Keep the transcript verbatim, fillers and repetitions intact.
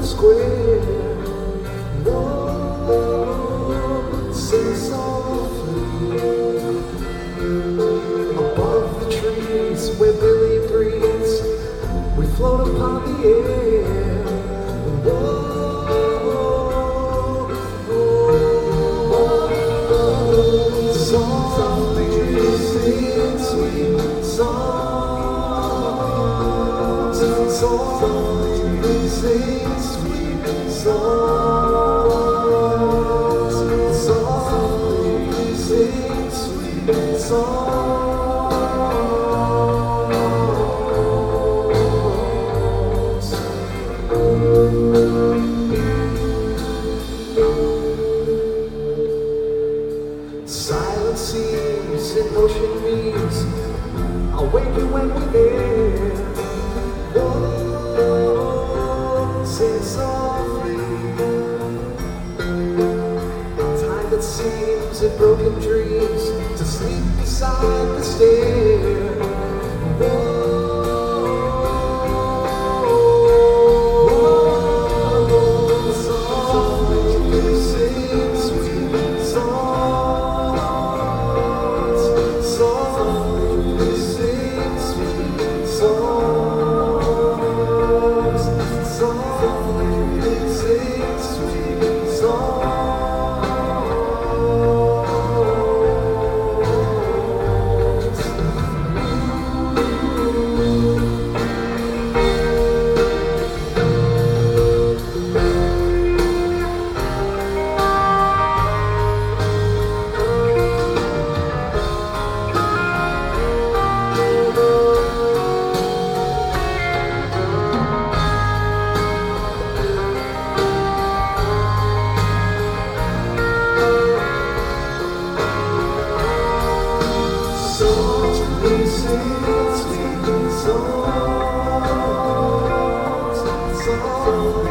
square. Lord, sing softly above the trees where Billy breathes. We float upon the air. Whoa, whoa, softly sing sweet songs, softly sing sweet songs, softly sing sweet songs. Silent seas and ocean beams, I'll wake you when we're there. Whoa, sing softly. Time that seems in broken dreams to sleep beside the stair. Whoa. Songs, songs, songs.